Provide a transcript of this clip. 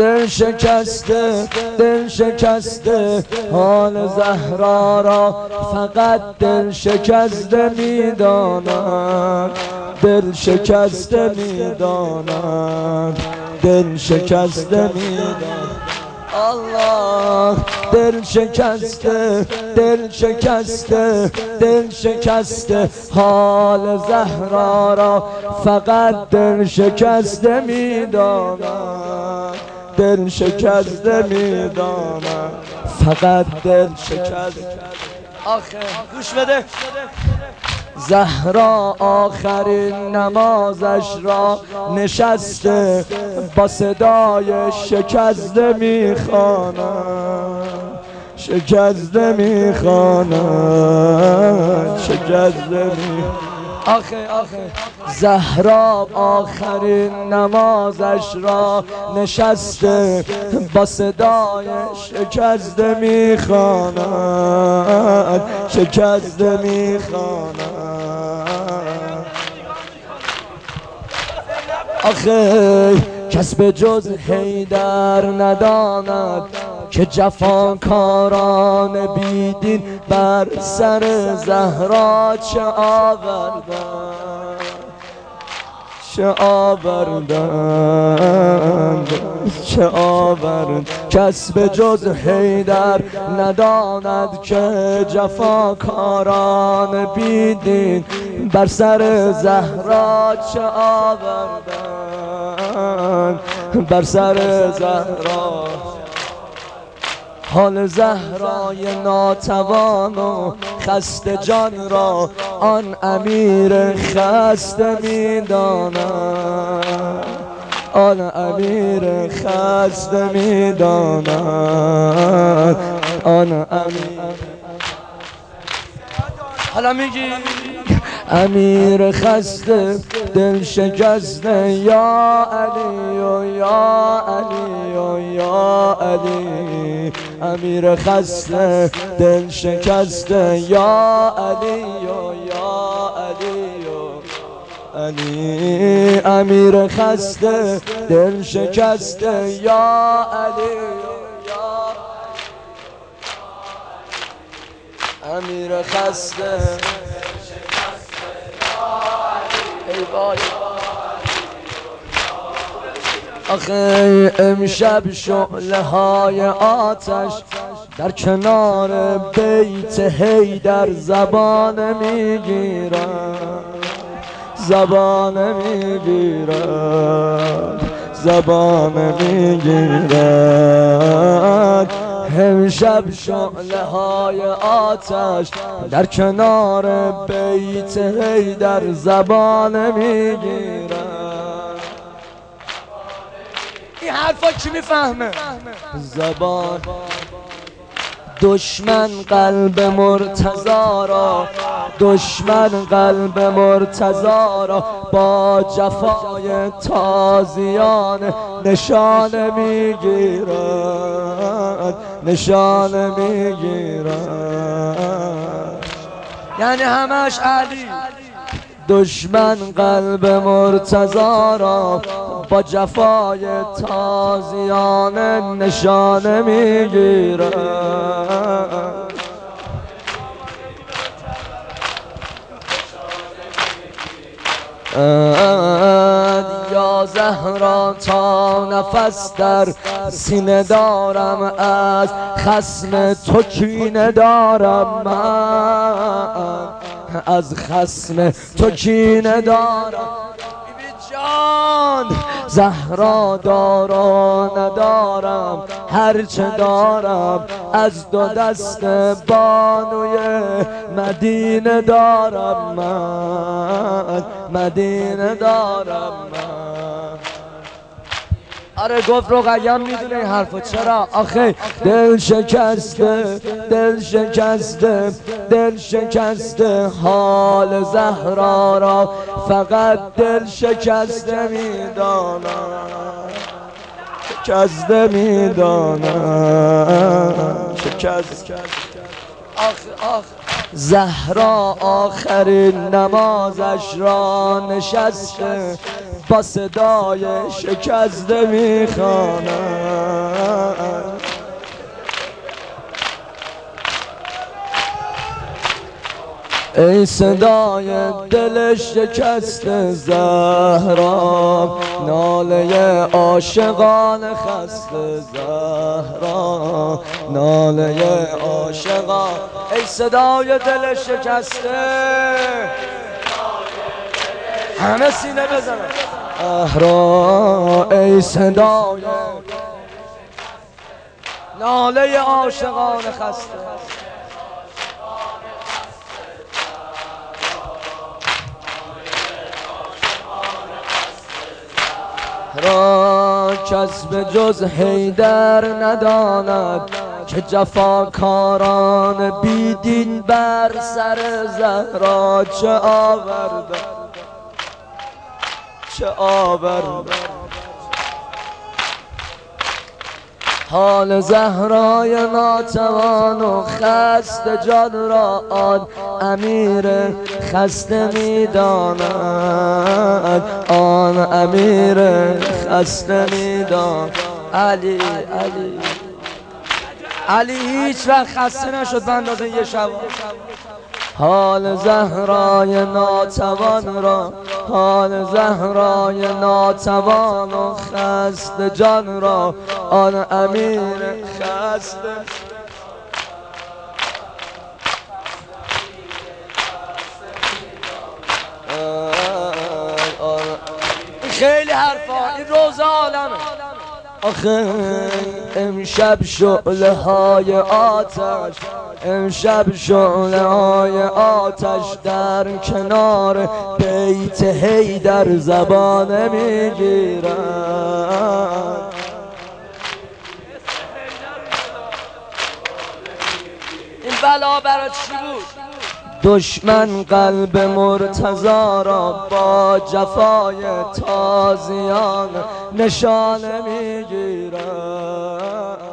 دل شکسته دل شکسته حال زهرا را فقط دل شکسته میداند دل شکسته میداند دل شکسته میداند الله دل شکسته دل شکسته دل شکسته حال زهرا را فقط دل شکسته میداند دل شکسته میداند فقط دل شکسته آخه گوش بده زهرا آخرین نمازش را نشسته با صدای شکسته میخواند شکسته میخواند شکسته میخواند آخه زهرا آخرین نمازش را نشسته با صدای شکسته میخواند شکسته میخواند آخه کس به جز حیدر نداند که جفاکاران بیدین بر سر زهرا چه آوردند چه آوردند چه آوردند کس به جز حیدر نداند که جفاکاران بیدین بر سر زهرا چه آوردند بر سر زهرا حال زهرای ناتوان و خسته جان را آن امیر خسته میداند آن امیر خسته میداند آن امیر حالا میگی امیر خسته دل شکسته یا علی و یا علی و یا علی امیر خسته دل شکسته یا علی و یا علی و علی امیر خسته دل شکسته یا علی و یا امیر خسته ای وای آخه امشب شعله های آتش در کنار بیت حیدر زبان میگیرد زبان میگیرد زبان میگیرد امشب شعله های آتش در کنار بیت حیدر زبان میگیرد این حرفا کی میفهمه زبان دشمن قلب مرتضی را دشمن قلب مرتضی را با جفای تازیان نشانه میگیرد نشانه میگیرد یعنی همش علی دشمن قلب مرتضی را با جفای تازیان نشانه میگیرد یا زهرا تا نفس در سینه دارم از خصم تو کینه دارم من از خصم تو کینه دارم جان زهرا دارا ندارم هرچه دارم از دو دست بانوی مدینه دارم من مدینه دارم من آره گفت رقیه‌ام میدونه این حرفو چرا آخه دل شکسته دل شکسته دل شکسته حال زهرا را فقط دل شکسته میداند شکسته میداند شکسته آخ زهرا آخرین نمازش را نشسته با صدای شکسته میخوانند. ای صدای دل شکسته زهرا، ناله عاشقان خسته زهرا، ناله عاشقان. ای صدای دل شکسته، همه سینه بزنن زهرا. ای صدای ناله عاشقان خسته، را کس به جز حیدر نداند که جفاکاران بیدین بر سر زهرا چه آورده، چه آورده. حال زهرای ناتوان و خسته جان را آن امیر خسته میداند، آن امیر خسته میداند. علی علی علی هیچ وقت خسته نشد به اندازه یه شب. حال زهرای ناتوان را، حال زهرای ناتوان و خسته جان را آن امیر خسته. خیلی حرفا، این روز عالمه. آخه امشب شعله های آتش، امشب شعله های آتش در کنار بیت حیدر زبانه میگیرند. این بلا برای چی بود؟ دشمن قلب مرتضی را با جفای تازیان نشانه میگیرد.